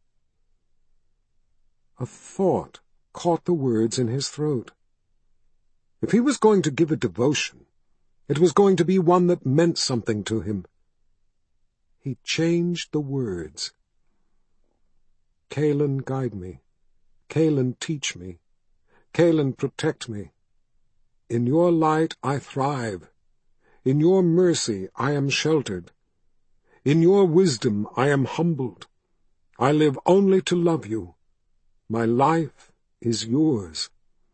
A thought caught the words in his throat. If he was going to give a devotion, it was going to be one that meant something to him. He changed the words. Kahlon, guide me. Kahlon, teach me. Kahlon, protect me. In your light I thrive. In your mercy I am sheltered. In your wisdom I am humbled. I live only to love you. My life is yours.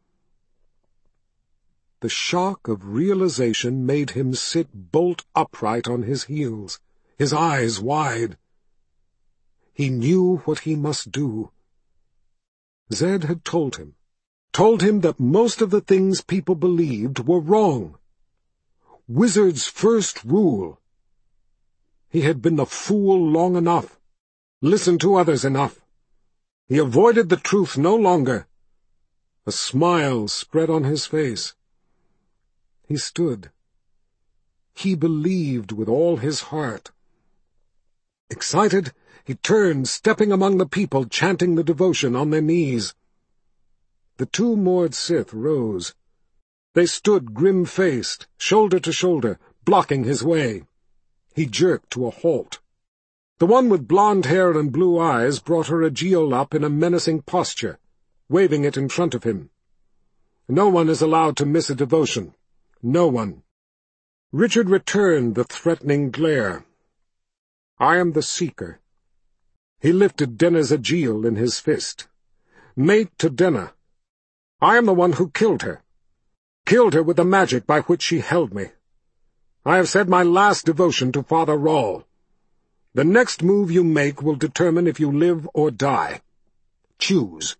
The shock of realization made him sit bolt upright on his heels, his eyes wide. He knew what he must do. Zed had told him, told him that most of the things people believed were wrong. Wizard's first rule. He had been the fool long enough, listened to others enough. He avoided the truth no longer. A smile spread on his face. He stood. He believed with all his heart. Excited, he turned, stepping among the people, chanting the devotion on their knees. The two moored Sith rose. They stood grim-faced, shoulder to shoulder, blocking his way. He jerked to a halt. The one with blonde hair and blue eyes brought her agiol up in a menacing posture, waving it in front of him. No one is allowed to miss a devotion. No one. Richard returned the threatening glare. I am the Seeker. He lifted Denna's agiol in his fist. Mate to Denna. I am the one who killed her. Killed her with the magic by which she held me. I have said my last devotion to Father Rahl. The next move you make will determine if you live or die. Choose.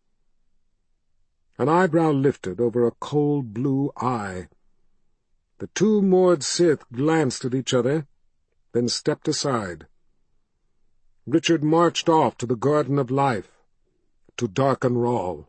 An eyebrow lifted over a cold blue eye. The two moored Sith glanced at each other, then stepped aside. Richard marched off to the Garden of Life, to darken Rahl.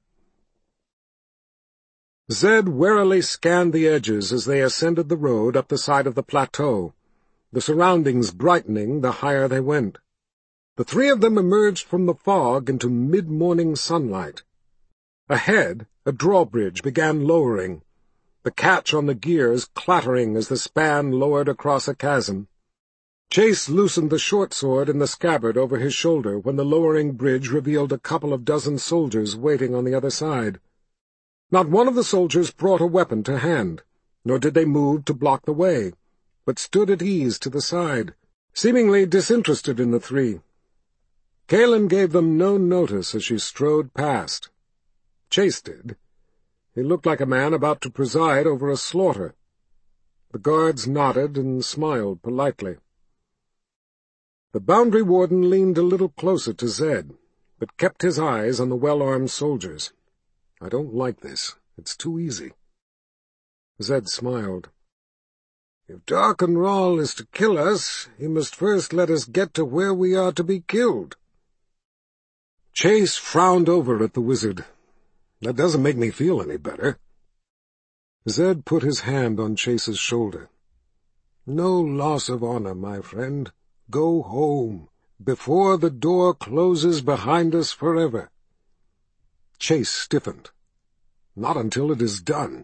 Zed warily scanned the edges as they ascended the road up the side of the plateau, the surroundings brightening the higher they went. The three of them emerged from the fog into mid-morning sunlight. Ahead, a drawbridge began lowering, the catch on the gears clattering as the span lowered across a chasm. Chase loosened the short sword in the scabbard over his shoulder when the lowering bridge revealed a couple of dozen soldiers waiting on the other side. Not one of the soldiers brought a weapon to hand, nor did they move to block the way, but stood at ease to the side, seemingly disinterested in the three. Kahlon gave them no notice as she strode past. Chase did. He looked like a man about to preside over a slaughter. The guards nodded and smiled politely. The boundary warden leaned a little closer to Zed, but kept his eyes on the well-armed soldiers. I don't like this. It's too easy. Zed smiled. If Darken Rahl is to kill us, he must first let us get to where we are to be killed. Chase frowned over at the wizard. That doesn't make me feel any better. Zed put his hand on Chase's shoulder. No loss of honor, my friend. Go home, before the door closes behind us forever. Chase stiffened. Not until it is done.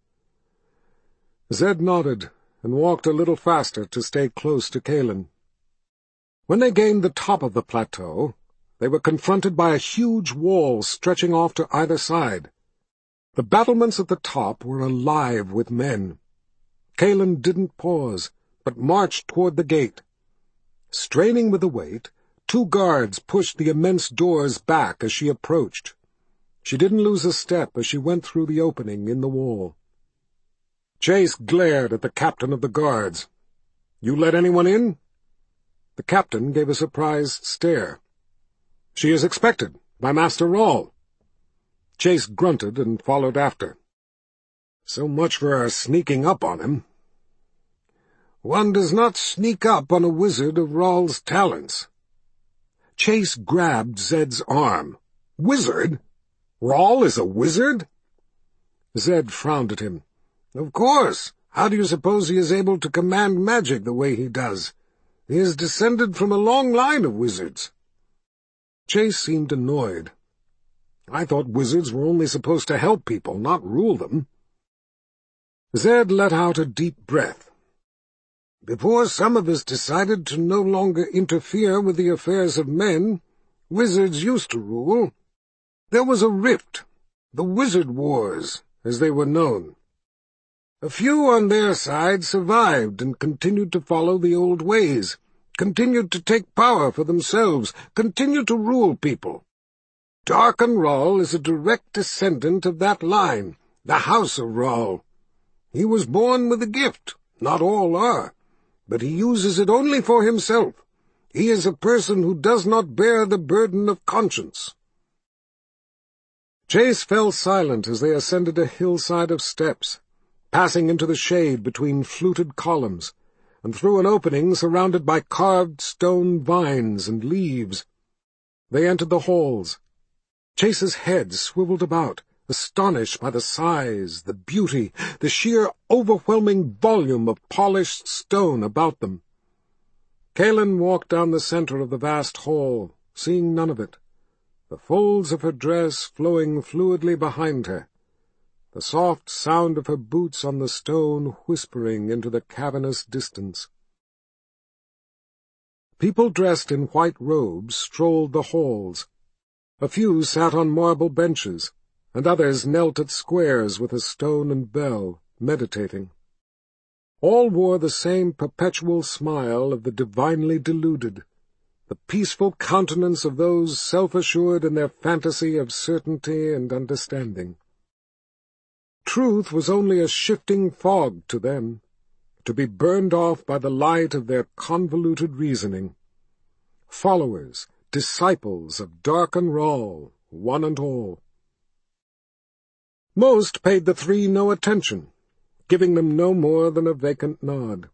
Zed nodded and walked a little faster to stay close to Kahlon. When they gained the top of the plateau, they were confronted by a huge wall stretching off to either side. The battlements at the top were alive with men. Kaelin didn't pause, but marched toward the gate. Straining with the weight, two guards pushed the immense doors back as she approached. She didn't lose a step as she went through the opening in the wall. Chase glared at the captain of the guards. "You let anyone in?" The captain gave a surprised stare. "She is expected by Master Rahl." Chase grunted and followed after. "So much for our sneaking up on him." "One does not sneak up on a wizard of Rahl's talents." Chase grabbed Zed's arm. "Wizard? Rahl is a wizard?" Zed frowned at him. "Of course. How do you suppose he is able to command magic the way he does? He is descended from a long line of wizards." Chase seemed annoyed. "I thought wizards were only supposed to help people, not rule them." Zed let out a deep breath. "Before some of us decided to no longer interfere with the affairs of men, wizards used to rule. There was a rift, the Wizard Wars, as they were known. A few on their side survived and continued to follow the old ways, continued to take power for themselves, continued to rule people. Darken Rahl is a direct descendant of that line, the House of Rahl. He was born with a gift, not all are, but he uses it only for himself. He is a person who does not bear the burden of conscience." Chase fell silent as they ascended a hillside of steps, passing into the shade between fluted columns, and through an opening surrounded by carved stone vines and leaves. They entered the halls. Chase's head swiveled about, astonished by the size, the beauty, the sheer overwhelming volume of polished stone about them. Kaelin walked down the center of the vast hall, seeing none of it, the folds of her dress flowing fluidly behind her, the soft sound of her boots on the stone whispering into the cavernous distance. People dressed in white robes strolled the halls. A few sat on marble benches, and others knelt at squares with a stone and bell, meditating. All wore the same perpetual smile of the divinely deluded, the peaceful countenance of those self-assured in their fantasy of certainty and understanding. Truth was only a shifting fog to them, to be burned off by the light of their convoluted reasoning. Followers, disciples of Darken Rahl, one and all. Most paid the three no attention, giving them no more than a vacant nod.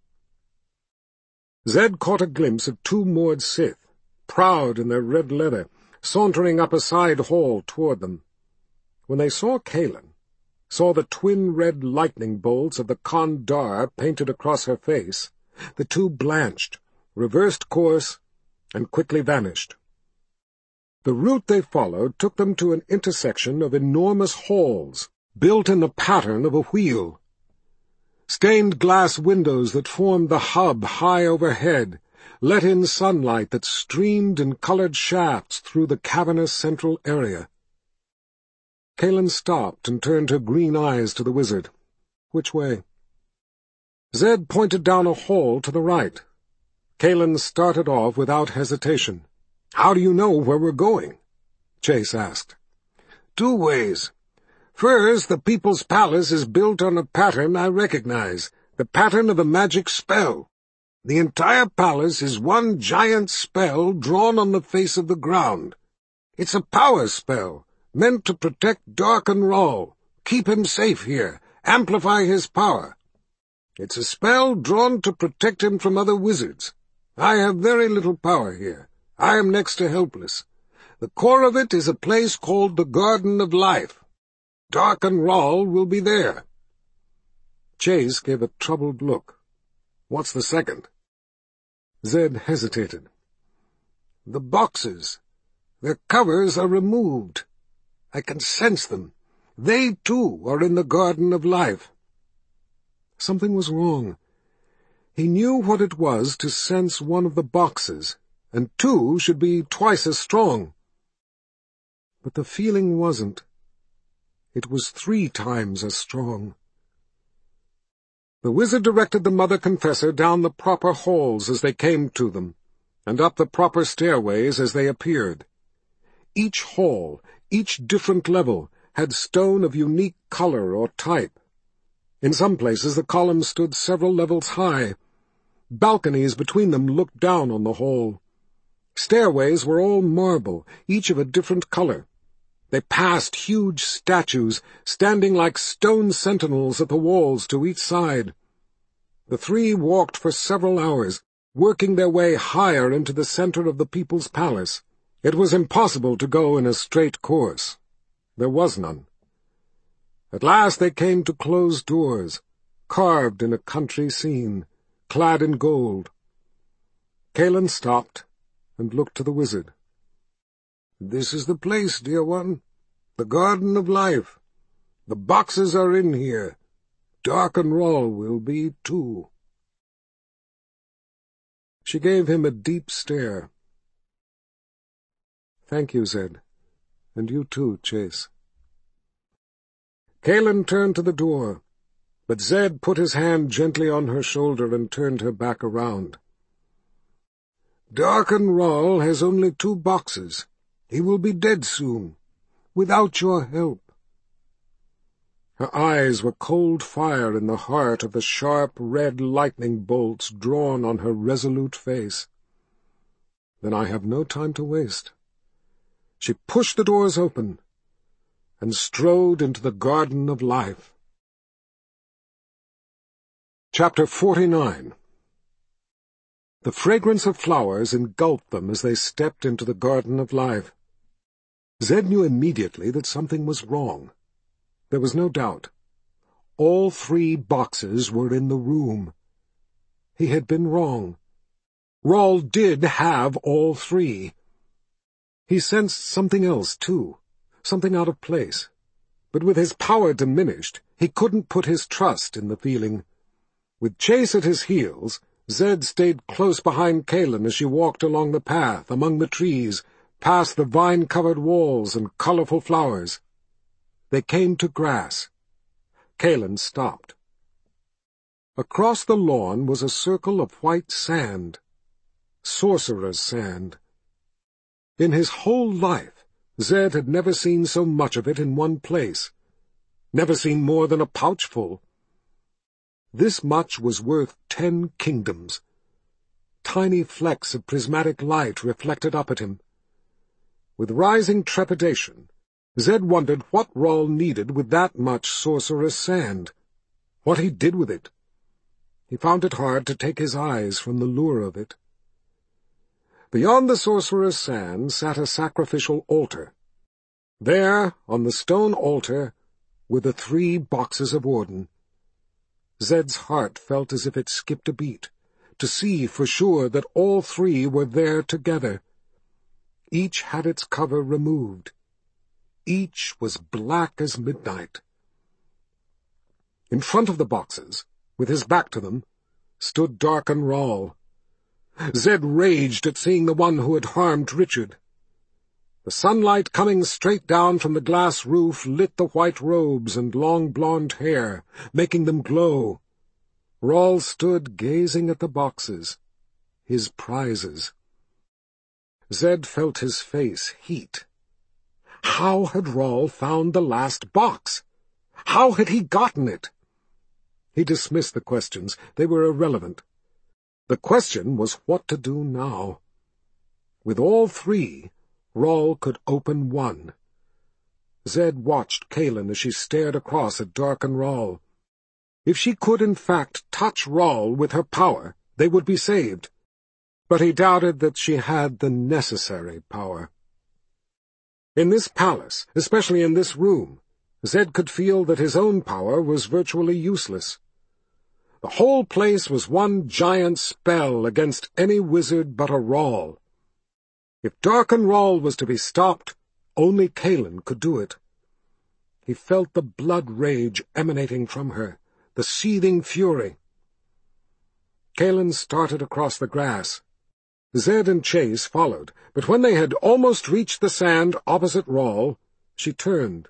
Zed caught a glimpse of two moored Sith, proud in their red leather, sauntering up a side hall toward them. When they saw Kaelin, saw the twin red lightning bolts of the Kandar painted across her face, the two blanched, reversed course, and quickly vanished. The route they followed took them to an intersection of enormous halls, built in the pattern of a wheel. Stained glass windows that formed the hub high overhead let in sunlight that streamed in colored shafts through the cavernous central area. Kaelin stopped and turned her green eyes to the wizard. "Which way?" Zed pointed down a hall to the right. Kaelin started off without hesitation. "How do you know where we're going?" Chase asked. "Two ways. First, the People's Palace is built on a pattern I recognize, the pattern of a magic spell. The entire palace is one giant spell drawn on the face of the ground. It's a power spell, meant to protect Darken Rahl, keep him safe here, amplify his power. It's a spell drawn to protect him from other wizards. I have very little power here. I am next to helpless. The core of it is a place called the Garden of Life. Darken Rahl will be there." Chase gave a troubled look. "What's the second?" Zed hesitated. "The boxes. Their covers are removed. I can sense them. They, too, are in the Garden of Life." Something was wrong. He knew what it was to sense one of the boxes, and two should be twice as strong. But the feeling wasn't. It was three times as strong. The wizard directed the Mother Confessor down the proper halls as they came to them, and up the proper stairways as they appeared. Each hall, each different level, had stone of unique color or type. In some places the columns stood several levels high. Balconies between them looked down on the hall. Stairways were all marble, each of a different color. They passed huge statues, standing like stone sentinels at the walls to each side. The three walked for several hours, working their way higher into the center of the people's palace. It was impossible to go in a straight course. There was none. At last they came to closed doors, carved in a country scene, clad in gold. Kalin stopped and looked to the wizard. "This is the place, dear one, the Garden of Life. The boxes are in here. Darkenrol will be, too." She gave him a deep stare. "Thank you, Zed. And you too, Chase." Kalin turned to the door, but Zed put his hand gently on her shoulder and turned her back around. "Darkenrol has only two boxes. He will be dead soon, without your help." Her eyes were cold fire in the heart of the sharp red lightning bolts drawn on her resolute face. "Then I have no time to waste." She pushed the doors open and strode into the Garden of Life. Chapter forty-nine. The fragrance of flowers engulfed them as they stepped into the Garden of Life. Zed knew immediately that something was wrong. There was no doubt. All three boxes were in the room. He had been wrong. Rol did have all three. He sensed something else, too, something out of place. But with his power diminished, he couldn't put his trust in the feeling. With Chase at his heels, Zed stayed close behind Kalin as she walked along the path, among the trees, past the vine-covered walls and colorful flowers. They came to grass. Kalin stopped. Across the lawn was a circle of white sand. Sorcerer's sand. In his whole life, Zed had never seen so much of it in one place. Never seen more than a pouchful. This much was worth ten kingdoms. Tiny flecks of prismatic light reflected up at him. With rising trepidation, Zed wondered what Rol needed with that much sorcerer's sand, what he did with it. He found it hard to take his eyes from the lure of it. Beyond the sorcerer's sand sat a sacrificial altar. There, on the stone altar, were the three boxes of Orden. Zed's heart felt as if it skipped a beat, to see for sure that all three were there together. Each had its cover removed. Each was black as midnight. In front of the boxes, with his back to them, stood Darkenrol. Zed raged at seeing the one who had harmed Richard. The sunlight coming straight down from the glass roof lit the white robes and long blonde hair, making them glow. Rol stood gazing at the boxes, his prizes. Zed felt his face heat. How had Rol found the last box? How had he gotten it? He dismissed the questions. They were irrelevant. The question was what to do now. With all three, Rol could open one. Zed watched Kalin as she stared across at Darkenrol. If she could in fact touch Rol with her power, they would be saved. But he doubted that she had the necessary power. In this palace, especially in this room, Zed could feel that his own power was virtually useless. The whole place was one giant spell against any wizard but a Rol. If Darkenrol was to be stopped, only Kalin could do it. He felt the blood rage emanating from her, the seething fury. Kalin started across the grass. Zed and Chase followed, but when they had almost reached the sand opposite Rol, she turned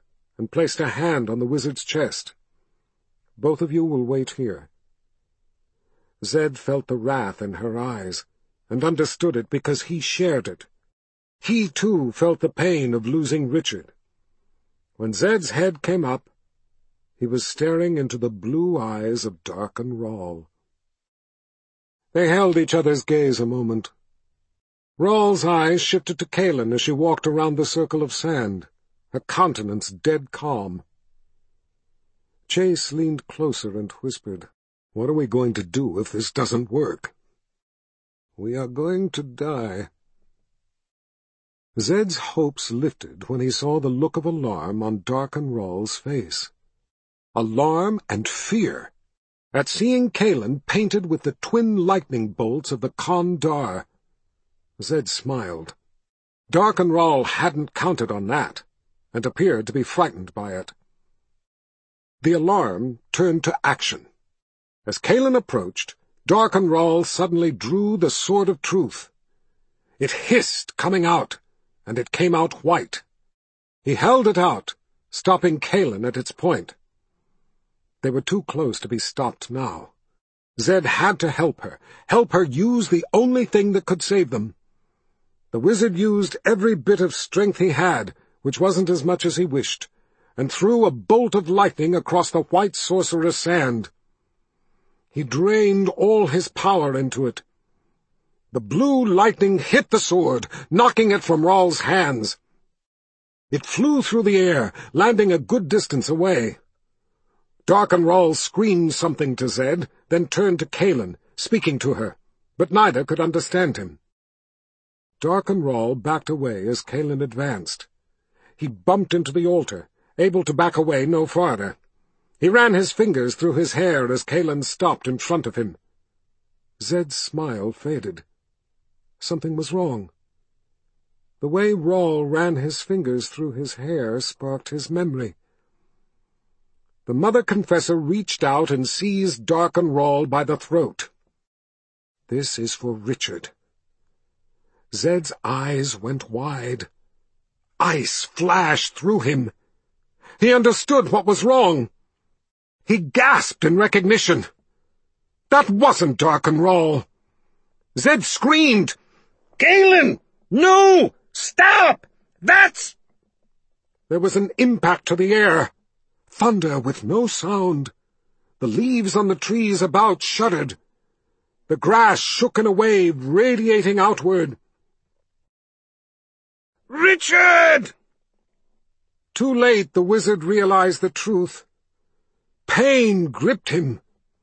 and placed a hand on the wizard's chest. "Both of you will wait here." Zed felt the wrath in her eyes, and understood it because he shared it. He, too, felt the pain of losing Richard. When Zed's head came up, he was staring into the blue eyes of Darken Rahl. They held each other's gaze a moment. Rahl's eyes shifted to Kaelin as she walked around the circle of sand, her countenance dead calm. Chase leaned closer and whispered, "What are we going to do if this doesn't work?" "We are going to die." Zed's hopes lifted when he saw the look of alarm on Darken Rahl's face. Alarm and fear at seeing Kaelin painted with the twin lightning bolts of the Kandar. Zed smiled. Darken Rahl hadn't counted on that, and appeared to be frightened by it. The alarm turned to action. As Kaelin approached, Darken Rahl suddenly drew the Sword of Truth. It hissed coming out, and it came out white. He held it out, stopping Kaelin at its point. They were too close to be stopped now. Zed had to help her, help her use the only thing that could save them. The wizard used every bit of strength he had, which wasn't as much as he wished, and threw a bolt of lightning across the white sorcerer's sand. He drained all his power into it. The blue lightning hit the sword, knocking it from Rahl's hands. It flew through the air, landing a good distance away. Darken Rahl screamed something to Zed, then turned to Kaelin, speaking to her, but neither could understand him. Darken Rahl backed away as Kaelin advanced. He bumped into the altar, able to back away no farther. He ran his fingers through his hair as Kaelin stopped in front of him. Zed's smile faded. Something was wrong. The way Rahl ran his fingers through his hair sparked his memory. The Mother Confessor reached out and seized Darken Rahl by the throat. "This is for Richard." Zed's eyes went wide. Ice flashed through him. He understood what was wrong. He gasped in recognition. That wasn't Darken Rahl. Zed screamed, "Kaelin! No! Stop! That's—" There was an impact to the air. Thunder with no sound. The leaves on the trees about shuddered. The grass shook in a wave, radiating outward. "Richard!" Too late the wizard realized the truth. Pain gripped him.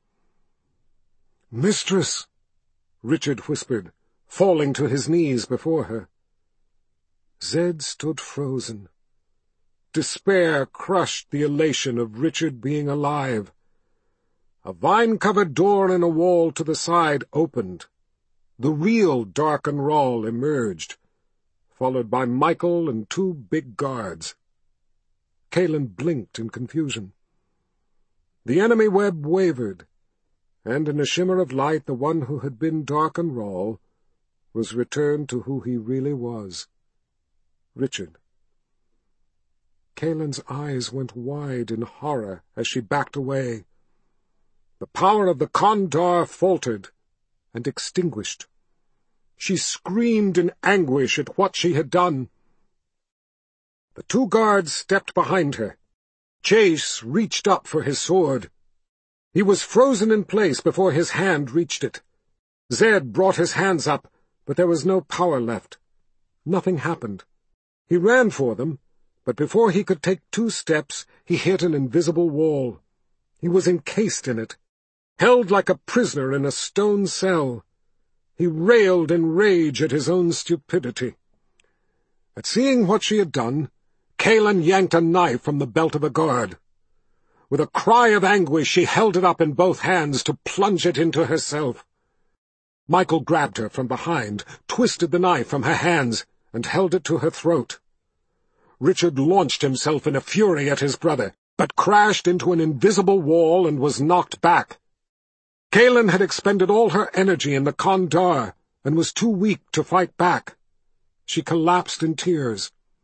"Mistress," Richard whispered, falling to his knees before her. Zed stood frozen. Despair crushed the elation of Richard being alive. A vine-covered door in a wall to the side opened. The real Darken Rahl emerged, followed by Michael and two big guards. Kaelin blinked in confusion. The enemy web wavered, and in a shimmer of light the one who had been Darken Rahl was returned to who he really was, Richard. Kaelin's eyes went wide in horror as she backed away. The power of the Kandar faltered and extinguished. She screamed in anguish at what she had done. The two guards stepped behind her. Chase reached up for his sword. He was frozen in place before his hand reached it. Zed brought his hands up, but there was no power left. Nothing happened. He ran for them, but before he could take two steps, he hit an invisible wall. He was encased in it, held like a prisoner in a stone cell. He railed in rage at his own stupidity. At seeing what she had done, Kaelin yanked a knife from the belt of a guard. With a cry of anguish, she held it up in both hands to plunge it into herself. Michael grabbed her from behind, twisted the knife from her hands, and held it to her throat. Richard launched himself in a fury at his brother, but crashed into an invisible wall and was knocked back. Kaelin had expended all her energy in the Kandar and was too weak to fight back. She collapsed in tears.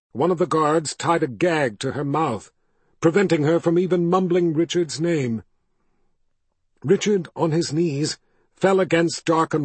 One of the guards tied a gag to her mouth, preventing her from even mumbling Richard's name. Richard, on his knees, fell against Darken